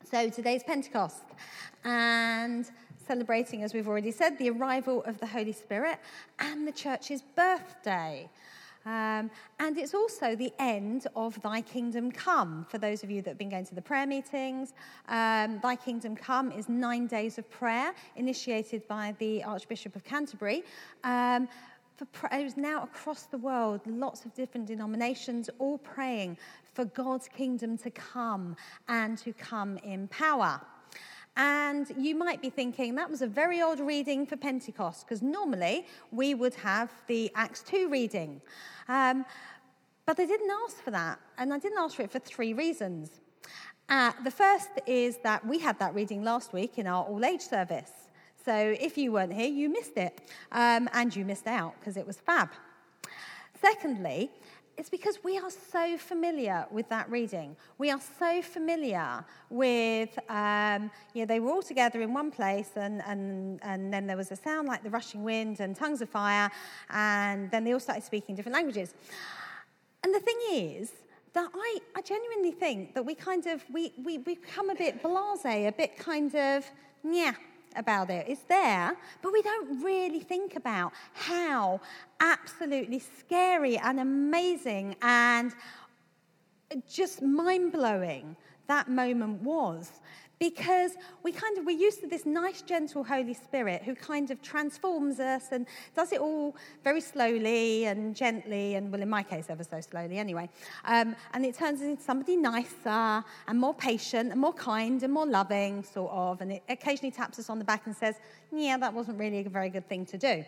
So today's Pentecost, and celebrating, as we've already said, the arrival of the Holy Spirit and the church's birthday. And it's also the end of Thy Kingdom Come. For those of you that have been going to the prayer meetings, Thy Kingdom Come is 9 days of prayer initiated by the Archbishop of Canterbury. It was now across the world, lots of different denominations all praying for God's kingdom to come and to come in power. And you might be thinking, that was a very odd reading for Pentecost, because normally we would have the Acts 2 reading. But I didn't ask for that, and I didn't ask for it for 3 reasons. The first is that we had that reading last week in our all-age service. So if you weren't here, you missed it, and you missed out because it was fab. Secondly, it's because we are so familiar with that reading. We are so familiar with, they were all together in one place, and then there was a sound like the rushing wind and tongues of fire, and then they all started speaking different languages. And the thing is that I genuinely think that we become a bit blasé, a bit kind of, about it. It's there, but we don't really think about how absolutely scary and amazing and just mind-blowing that moment was. Because we're used to this nice, gentle Holy Spirit who kind of transforms us and does it all very slowly and gently, and, well, in my case, ever so slowly anyway. And it turns into somebody nicer and more patient and more kind and more loving, sort of. And it occasionally taps us on the back and says, that wasn't really a very good thing to do.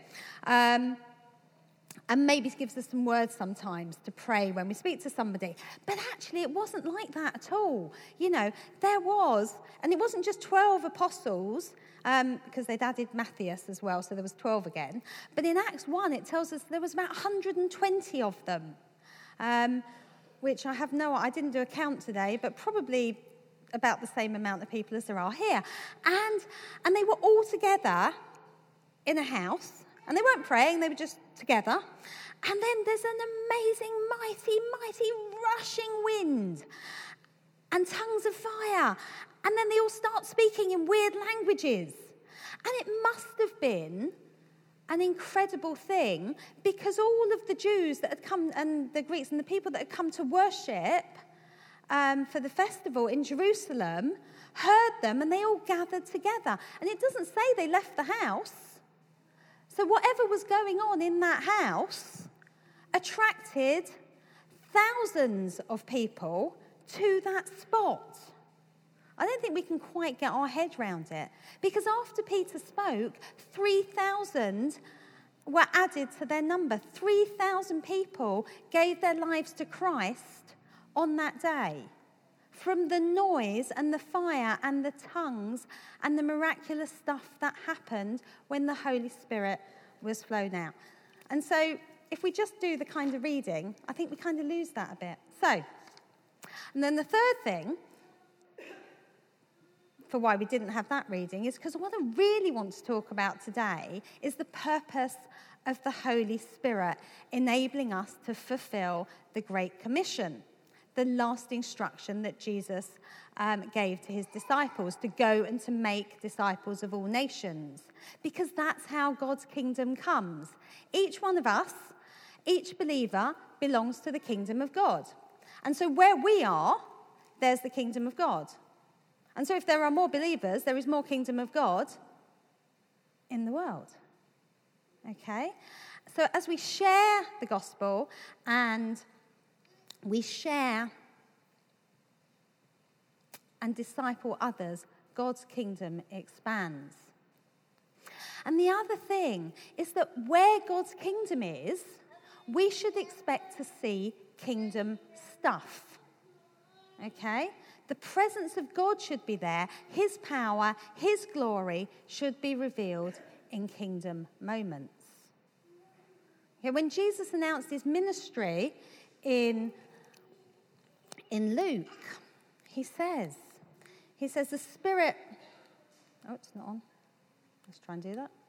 And maybe gives us some words sometimes to pray when we speak to somebody. But actually, it wasn't like that at all. There was, and it wasn't just 12 apostles, because they'd added Matthias as well, so there was 12 again. But in Acts 1, it tells us there was about 120 of them, which I didn't do a count today, but probably about the same amount of people as there are here. And they were all together in a house. And they weren't praying, they were just together. And then there's an amazing, mighty, rushing wind and tongues of fire. And then they all start speaking in weird languages. And it must have been an incredible thing, because all of the Jews that had come, and the Greeks and the people that had come to worship for the festival in Jerusalem, heard them, and they all gathered together. And it doesn't say they left the house. So whatever was going on in that house attracted thousands of people to that spot. I don't think we can quite get our head around it, because after Peter spoke, 3,000 were added to their number. 3,000 people gave their lives to Christ on that day, from the noise and the fire and the tongues and the miraculous stuff that happened when the Holy Spirit was flown out. And so if we just do the kind of reading, I think we kind of lose that a bit. So, and then the third thing for why we didn't have that reading is because what I really want to talk about today is the purpose of the Holy Spirit enabling us to fulfill the Great Commission, the last instruction that Jesus gave to his disciples, to go and to make disciples of all nations, because that's how God's kingdom comes. Each one of us, each believer, belongs to the kingdom of God. And so where we are, there's the kingdom of God. And so if there are more believers, there is more kingdom of God in the world. Okay? So as we share the gospel and we share and disciple others, God's kingdom expands. And the other thing is that where God's kingdom is, we should expect to see kingdom stuff. Okay? The presence of God should be there. His power, his glory should be revealed in kingdom moments. Okay, when Jesus announced his ministry in Luke, he says, the Spirit... Oh, it's not on. Let's try and do that.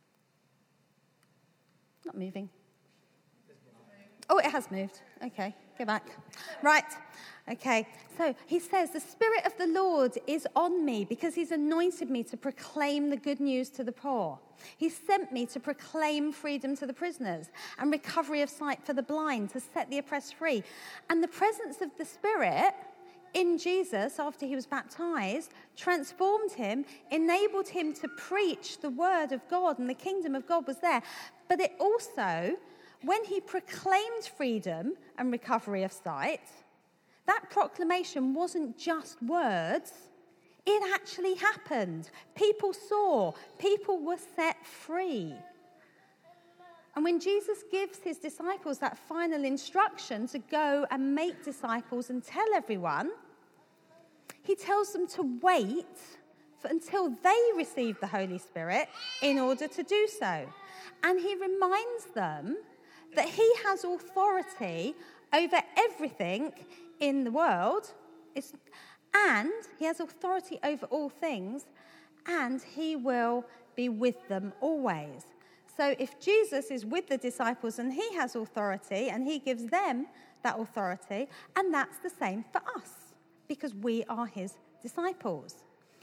Not moving. Oh, it has moved. Okay. Go back. Right. Okay. So he says, the Spirit of the Lord is on me because he's anointed me to proclaim the good news to the poor. He sent me to proclaim freedom to the prisoners and recovery of sight for the blind, to set the oppressed free. And the presence of the Spirit in Jesus, after he was baptized, transformed him, enabled him to preach the word of God, and the kingdom of God was there. But it also, when he proclaimed freedom and recovery of sight, that proclamation wasn't just words, it actually happened. People saw, people were set free. And when Jesus gives his disciples that final instruction to go and make disciples and tell everyone, he tells them to wait until they receive the Holy Spirit in order to do so. And he reminds them that he has authority over everything in the world, and he has authority over all things, and he will be with them always. So if Jesus is with the disciples and he has authority and he gives them that authority, and that's the same for us because we are his disciples.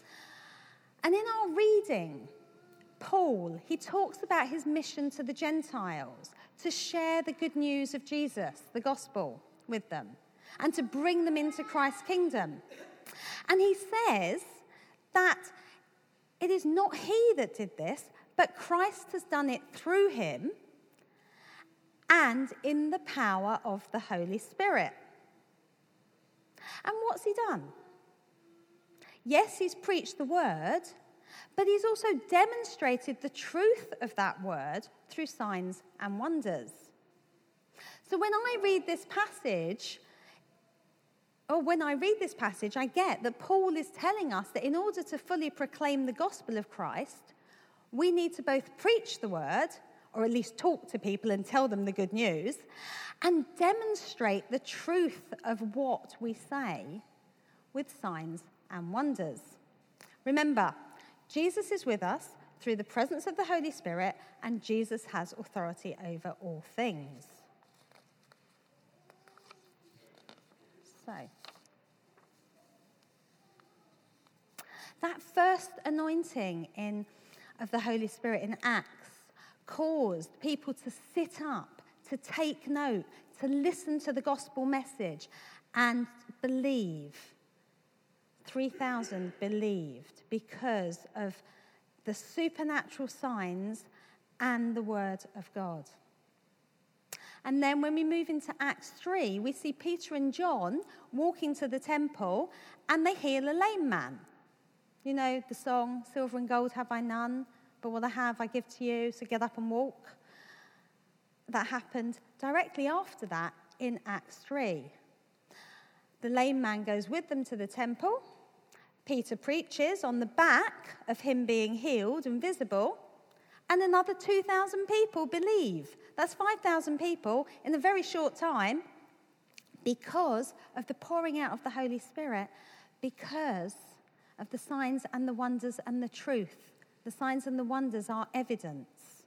And in our reading, Paul, he talks about his mission to the Gentiles, to share the good news of Jesus, the gospel, with them, and to bring them into Christ's kingdom. And he says that it is not he that did this, but Christ has done it through him and in the power of the Holy Spirit. And what's he done? Yes, he's preached the word, but he's also demonstrated the truth of that word through signs and wonders. So when I read this passage, I get that Paul is telling us that in order to fully proclaim the gospel of Christ, we need to both preach the word, or at least talk to people and tell them the good news, and demonstrate the truth of what we say with signs and wonders. Remember, Jesus is with us through the presence of the Holy Spirit, and Jesus has authority over all things. So, that first anointing of the Holy Spirit in Acts caused people to sit up, to take note, to listen to the gospel message and believe. 3,000 believed because of the supernatural signs and the word of God. And then when we move into Acts 3, we see Peter and John walking to the temple and they heal a lame man. You know the song, "Silver and gold have I none, but what I have I give to you, so get up and walk." That happened directly after that in Acts 3. The lame man goes with them to the temple. Peter preaches on the back of him being healed and visible, and another 2,000 people believe. That's 5,000 people in a very short time because of the pouring out of the Holy Spirit, because of the signs and the wonders and the truth. The signs and the wonders are evidence.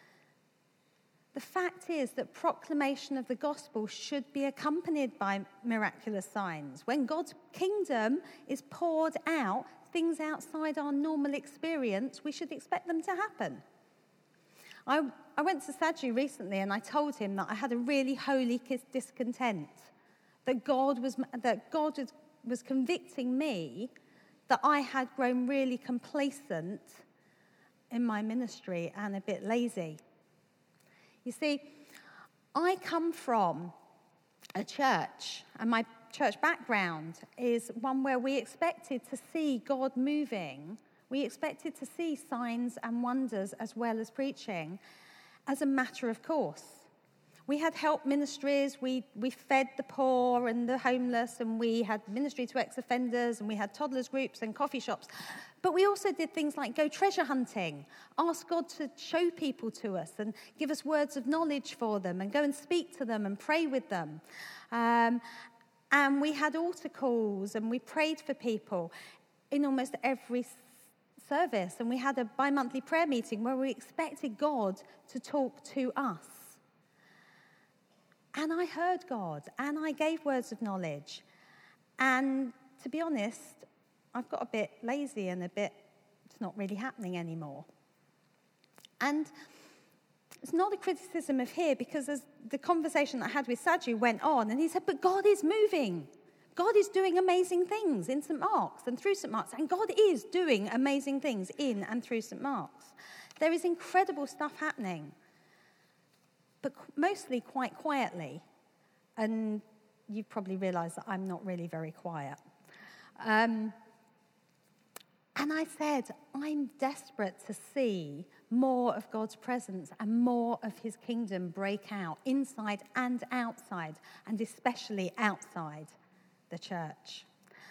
The fact is that proclamation of the gospel should be accompanied by miraculous signs. When God's kingdom is poured out, things outside our normal experience, we should expect them to happen. I went to Sadhu recently and I told him that I had a really holy discontent, that God was convicting me that I had grown really complacent in my ministry and a bit lazy. You see, I come from a church, and my church background is one where we expected to see God moving. We expected to see signs and wonders as well as preaching as a matter of course. We had help ministries, we fed the poor and the homeless, and we had ministry to ex-offenders, and we had toddlers groups and coffee shops. But we also did things like go treasure hunting, ask God to show people to us and give us words of knowledge for them, and go and speak to them and pray with them. And we had altar calls, and we prayed for people in almost every service. And we had a bi-monthly prayer meeting where we expected God to talk to us. And I heard God, and I gave words of knowledge. And to be honest, I've got a bit lazy and it's not really happening anymore. And it's not a criticism of here, because as the conversation that I had with Saju went on, and he said, but God is moving. God is doing amazing things in St. Mark's and through St. Mark's, and God is doing amazing things in and through St. Mark's. There is incredible stuff happening, but mostly quite quietly. And you've probably realised that I'm not really very quiet. And I said, I'm desperate to see more of God's presence and more of his kingdom break out inside and outside, and especially outside the church.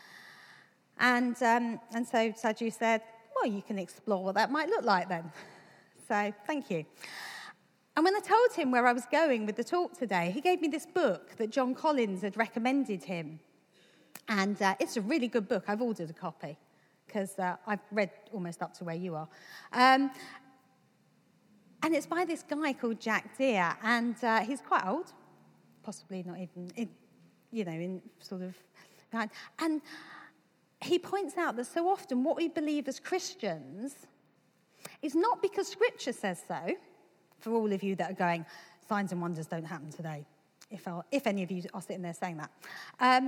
And so Saju said, well, you can explore what that might look like then. So thank you. And when I told him where I was going with the talk today, he gave me this book that John Collins had recommended him. And it's a really good book. I've ordered a copy because I've read almost up to where you are. And it's by this guy called Jack Deere, and he's quite old, possibly not even, in sort of behind. And he points out that so often what we believe as Christians is not because Scripture says so. For all of you that are going, signs and wonders don't happen today, if any of you are sitting there saying that.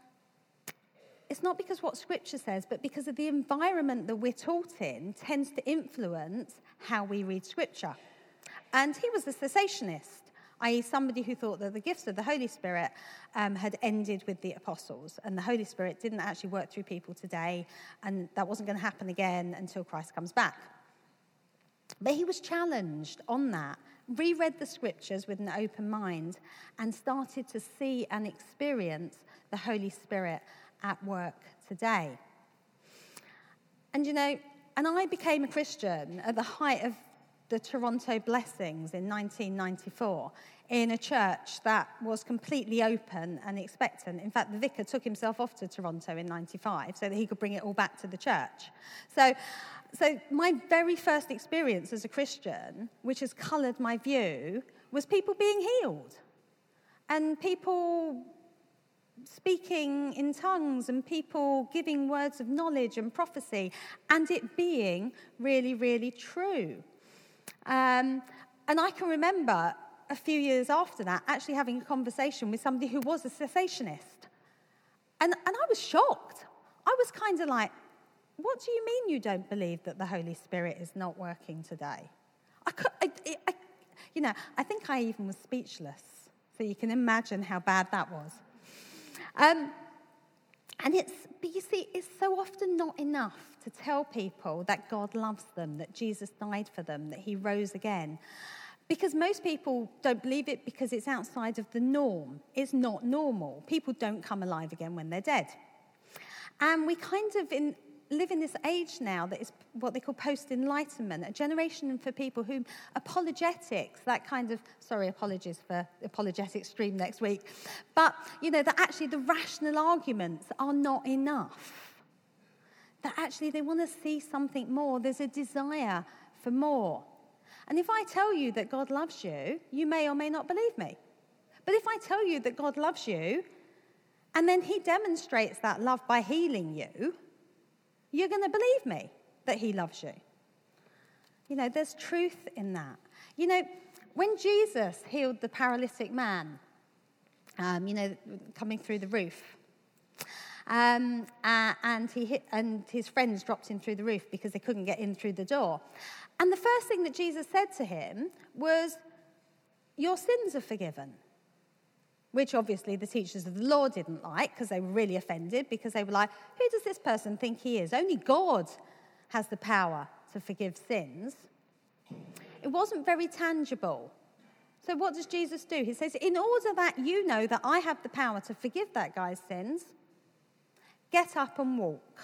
It's not because what Scripture says, but because of the environment that we're taught in tends to influence how we read Scripture. And he was a cessationist, i.e. somebody who thought that the gifts of the Holy Spirit had ended with the apostles, and the Holy Spirit didn't actually work through people today, and that wasn't going to happen again until Christ comes back. But he was challenged on that, reread the Scriptures with an open mind, and started to see and experience the Holy Spirit at work today. And and I became a Christian at the height of the Toronto Blessings in 1994 in a church that was completely open and expectant. In fact, the vicar took himself off to Toronto in 95 so that he could bring it all back to the church. So my very first experience as a Christian, which has coloured my view, was people being healed and people speaking in tongues and people giving words of knowledge and prophecy, and it being really, really true. And I can remember a few years after that actually having a conversation with somebody who was a cessationist. And I was shocked. I was kind of like, what do you mean you don't believe that the Holy Spirit is not working today? I think I even was speechless. So you can imagine how bad that was. But you see, it's so often not enough to tell people that God loves them, that Jesus died for them, that he rose again. Because most people don't believe it because it's outside of the norm. It's not normal. People don't come alive again when they're dead. And we kind of live in this age now that is what they call post-enlightenment, a generation for people whom apologetics, that kind of, apologies for apologetics stream next week, but, that actually the rational arguments are not enough. That actually they want to see something more. There's a desire for more. And if I tell you that God loves you, you may or may not believe me. But if I tell you that God loves you, and then he demonstrates that love by healing you, you're going to believe me that he loves you. There's truth in that. When Jesus healed the paralytic man, coming through the roof, and his friends dropped him through the roof because they couldn't get in through the door. And the first thing that Jesus said to him was, your sins are forgiven. Which obviously the teachers of the law didn't like, because they were really offended, because they were like, who does this person think he is? Only God has the power to forgive sins. It wasn't very tangible. So what does Jesus do? He says, in order that you know that I have the power to forgive that guy's sins, get up and walk.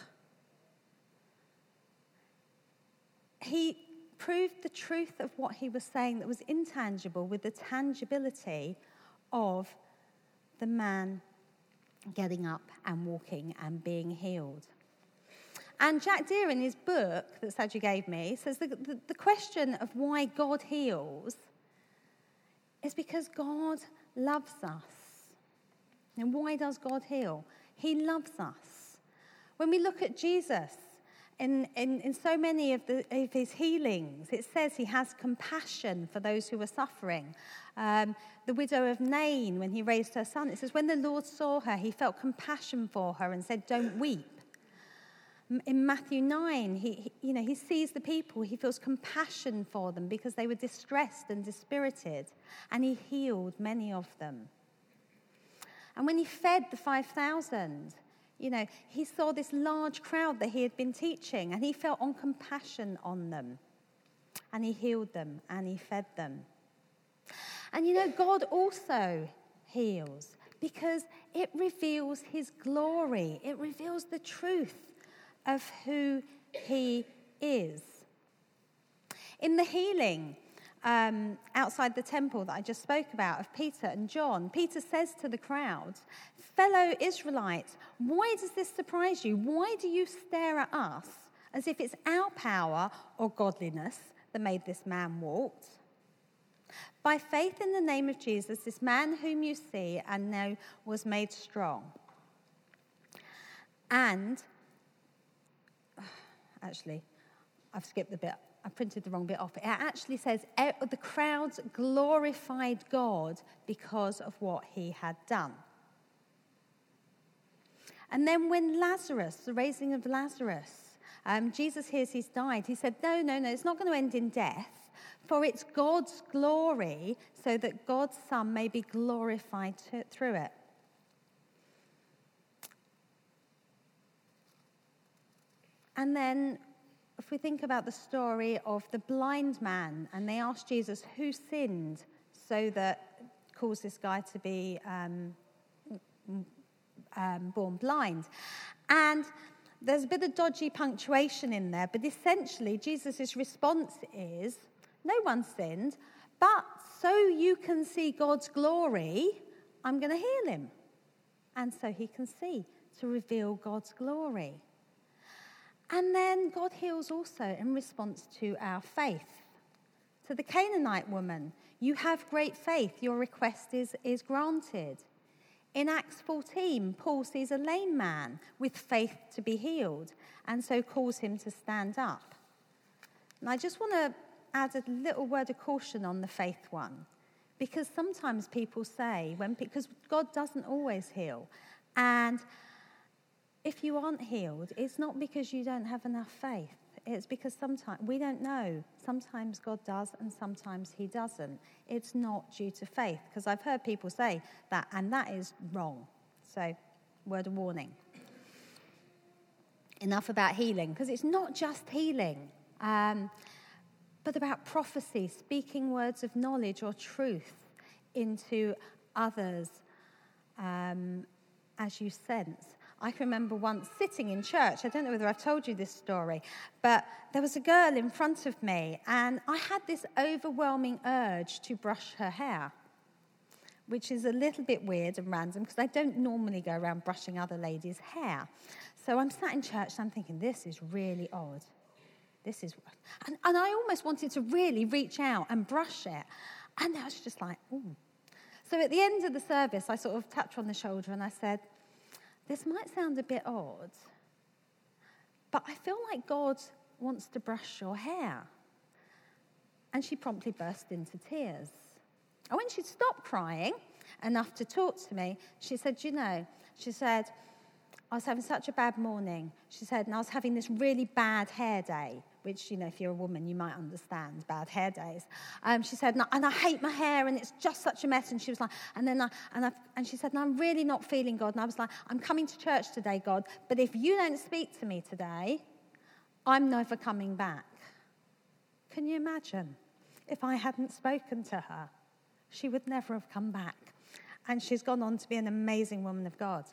He proved the truth of what he was saying that was intangible with the tangibility of the man getting up and walking and being healed. And Jack Deere, in his book that Saju gave me, says the question of why God heals is because God loves us. And why does God heal? He loves us. When we look at Jesus, in so many of his healings, it says he has compassion for those who are suffering. The widow of Nain, when he raised her son, it says, when the Lord saw her, he felt compassion for her and said, don't weep. In Matthew 9, he sees the people, he feels compassion for them because they were distressed and dispirited, and he healed many of them. And when he fed the 5,000, he saw this large crowd that he had been teaching, and he felt on compassion on them. And he healed them, and he fed them. And God also heals because it reveals his glory. It reveals the truth of who he is. In the healing outside the temple that I just spoke about of Peter and John, Peter says to the crowd, fellow Israelites, why does this surprise you? Why do you stare at us as if it's our power or godliness that made this man walk? By faith in the name of Jesus, this man whom you see and know was made strong. And, actually, I've skipped the bit. I printed the wrong bit off. It actually says the crowds glorified God because of what he had done. And then when Lazarus, the raising of Lazarus, Jesus hears he's died, he said, no, it's not going to end in death, for it's God's glory, so that God's Son may be glorified through it. And then if we think about the story of the blind man, and they asked Jesus who sinned so that caused this guy to be born blind. And there's a bit of dodgy punctuation in there, but essentially Jesus' response is, no one sinned, but so you can see God's glory, I'm going to heal him. And so he can see, to reveal God's glory. And then God heals also in response to our faith. To the Canaanite woman, you have great faith, your request is granted. In Acts 14, Paul sees a lame man with faith to be healed, and so calls him to stand up. And I just want to add a little word of caution on the faith one, because sometimes people say, because God doesn't always heal, and if you aren't healed, it's not because you don't have enough faith. It's because sometimes, we don't know. Sometimes God does and sometimes he doesn't. It's not due to faith, because I've heard people say that, and that is wrong. So, word of warning. Enough about healing, because it's not just healing, but about prophecy, speaking words of knowledge or truth into others as you sense. I can remember once sitting in church, I don't know whether I've told you this story, but there was a girl in front of me, and I had this overwhelming urge to brush her hair, which is a little bit weird and random, because I don't normally go around brushing other ladies' hair. So I'm sat in church, and I'm thinking, this is really odd. And I almost wanted to really reach out and brush it, and I was just like, ooh. So at the end of the service, I sort of tapped her on the shoulder, and I said, this might sound a bit odd, but I feel like God wants to brush your hair. And she promptly burst into tears. And when she stopped crying enough to talk to me, she said, I was having such a bad morning. She said, and I was having this really bad hair day, which, if you're a woman, you might understand, bad hair days. She said, and I hate my hair, and it's just such a mess. And she was like, and she said, and I'm really not feeling God. And I was like, I'm coming to church today, God, but if you don't speak to me today, I'm never coming back. Can you imagine? If I hadn't spoken to her, she would never have come back. And she's gone on to be an amazing woman of God.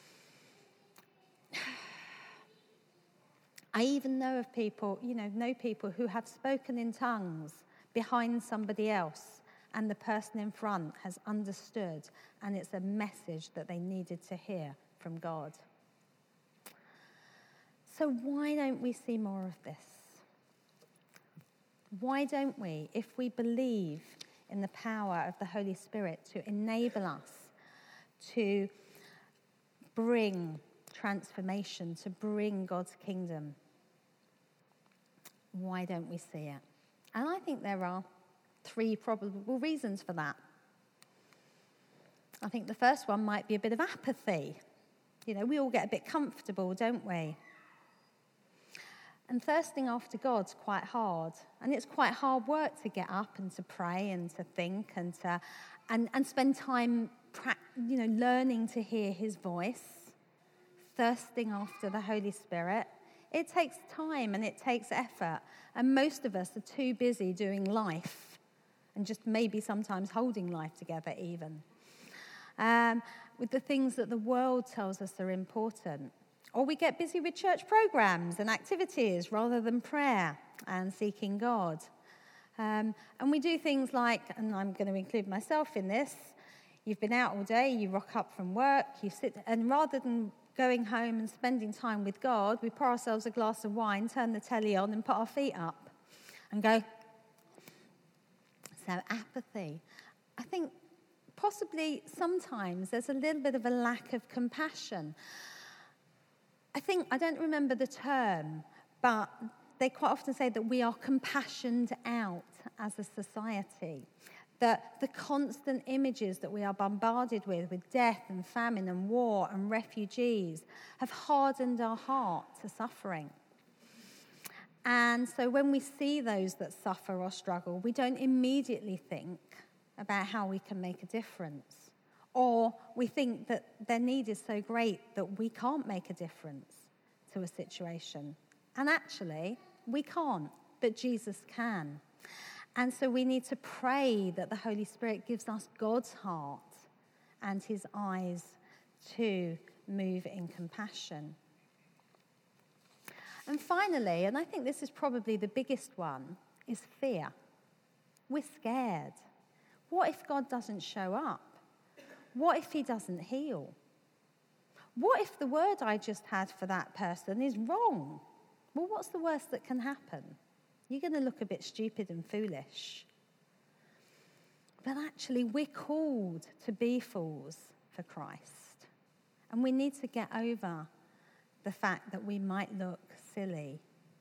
I even know of people, know people who have spoken in tongues behind somebody else, and the person in front has understood, and it's a message that they needed to hear from God. So why don't we see more of this? Why don't we, if we believe in the power of the Holy Spirit to enable us to bring transformation, to bring God's kingdom. Why don't we see it? And I think there are 3 probable reasons for that. I think the first one might be a bit of apathy. We all get a bit comfortable, don't we? And thirsting after God's quite hard. And it's quite hard work to get up and to pray and to think and to and spend time learning to hear his voice, thirsting after the Holy Spirit. It takes time and it takes effort. And most of us are too busy doing life and just maybe sometimes holding life together even. With the things that the world tells us are important. Or we get busy with church programs and activities rather than prayer and seeking God. And we do things like, and I'm going to include myself in this, you've been out all day, you rock up from work, you sit, and rather than going home and spending time with God, we pour ourselves a glass of wine, turn the telly on and put our feet up and go. So apathy. I think possibly sometimes there's a little bit of a lack of compassion. I don't remember the term, but they quite often say that we are compassioned out as a society. That the constant images that we are bombarded with death and famine and war and refugees, have hardened our heart to suffering. And so when we see those that suffer or struggle, we don't immediately think about how we can make a difference. Or we think that their need is so great that we can't make a difference to a situation. And actually, we can't, but Jesus can. And so we need to pray that the Holy Spirit gives us God's heart and his eyes to move in compassion. And finally, and I think this is probably the biggest one, is fear. We're scared. What if God doesn't show up? What if he doesn't heal? What if the word I just had for that person is wrong? Well, what's the worst that can happen? You're going to look a bit stupid and foolish. But actually, we're called to be fools for Christ. And we need to get over the fact that we might look silly.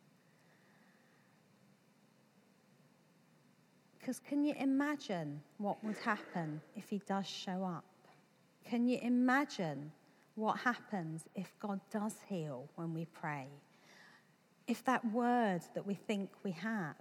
Because can you imagine what would happen if he does show up? Can you imagine what happens if God does heal when we pray? If that word that we think we have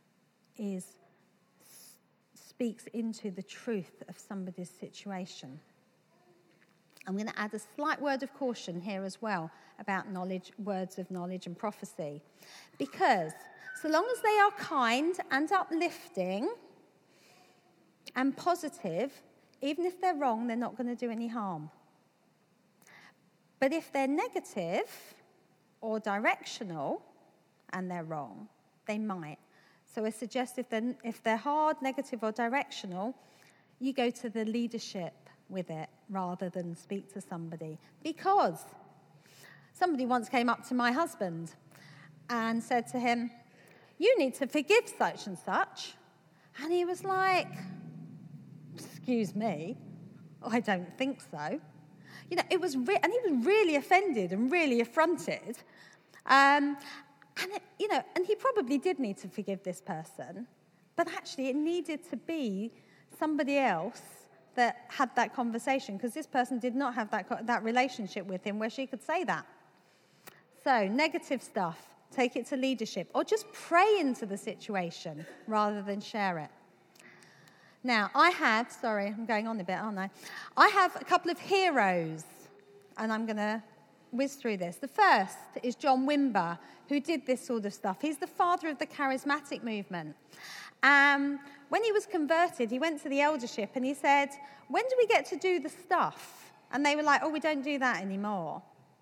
speaks into the truth of somebody's situation. I'm going to add a slight word of caution here as well about knowledge, words of knowledge and prophecy. Because so long as they are kind and uplifting and positive, even if they're wrong, they're not going to do any harm. But if they're negative or directional and they're wrong, they might. So I suggest if they're hard, negative or directional, you go to the leadership with it rather than speak to somebody. Because somebody once came up to my husband and said to him, "You need to forgive such and such." And he was like, "Excuse me, I don't think so." And he was really offended and really affronted. And he probably did need to forgive this person, but actually it needed to be somebody else that had that conversation, because this person did not have that relationship with him where she could say that. So negative stuff, take it to leadership, or just pray into the situation rather than share it. Now, I'm going on a bit, aren't I? I have a couple of heroes, and I'm going to whiz through this. The first is John Wimber, who did this sort of stuff. He's the father of the charismatic movement. When he was converted, he went to the eldership and he said, "When do we get to do the stuff?" And they were like, "Oh, we don't do that anymore."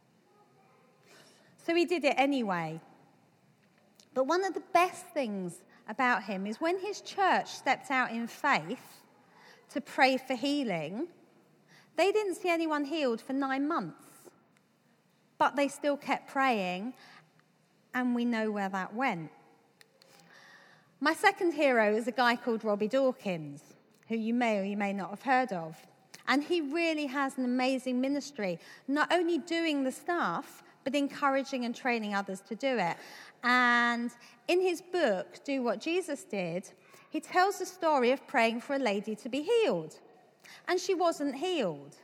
So he did it anyway. But one of the best things about him is when his church stepped out in faith to pray for healing, they didn't see anyone healed for 9 months. But they still kept praying, and we know where that went. My second hero is a guy called Robbie Dawkins. who you may or you may not have heard of. And he really has an amazing ministry, not only doing the stuff, but encouraging and training others to do it. And in his book, Do What Jesus Did, he tells the story of praying for a lady to be healed. And she wasn't healed.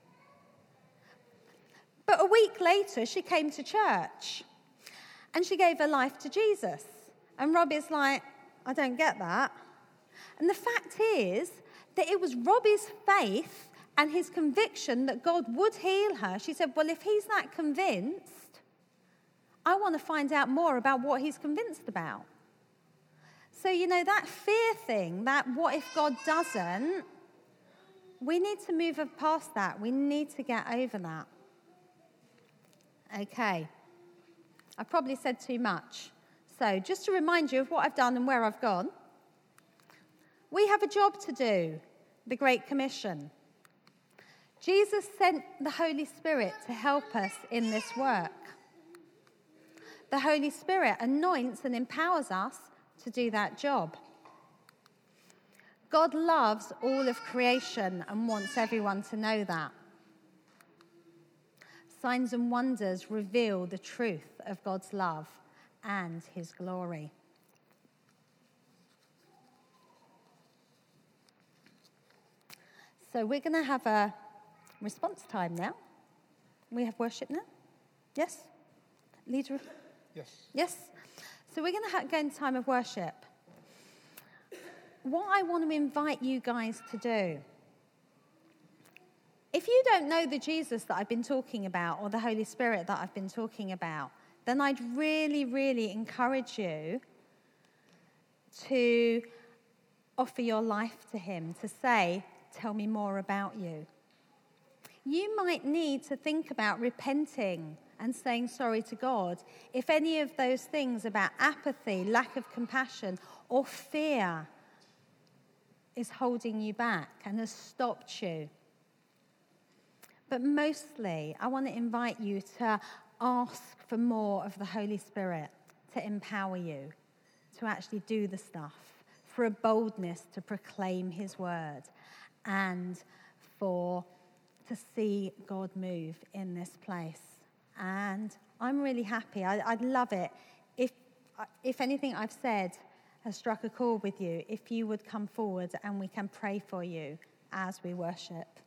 But a week later, she came to church. And she gave her life to Jesus. And Robbie's like, I don't get that. And the fact is that it was Robbie's faith and his conviction that God would heal her. She said, well, if he's that convinced, I want to find out more about what he's convinced about. So, that fear thing, that what if God doesn't, we need to move past that. We need to get over that. Okay. I probably said too much. So, just to remind you of what I've done and where I've gone, we have a job to do, the Great Commission. Jesus sent the Holy Spirit to help us in this work. The Holy Spirit anoints and empowers us to do that job. God loves all of creation and wants everyone to know that. Signs and wonders reveal the truth of God's love and his glory. So we're going to have a response time now. We have worship now? Yes? Leader? Yes. Yes? So we're going to go into time of worship. What I want to invite you guys to do, if you don't know the Jesus that I've been talking about or the Holy Spirit that I've been talking about, then I'd really, really encourage you to offer your life to him, to say, tell me more about you. You might need to think about repenting and saying sorry to God if any of those things about apathy, lack of compassion, or fear is holding you back and has stopped you. But mostly, I want to invite you to ask for more of the Holy Spirit to empower you to actually do the stuff, for a boldness to proclaim his word, and to see God move in this place. And I'm really happy. I'd love it if anything I've said has struck a chord with you, if you would come forward and we can pray for you as we worship.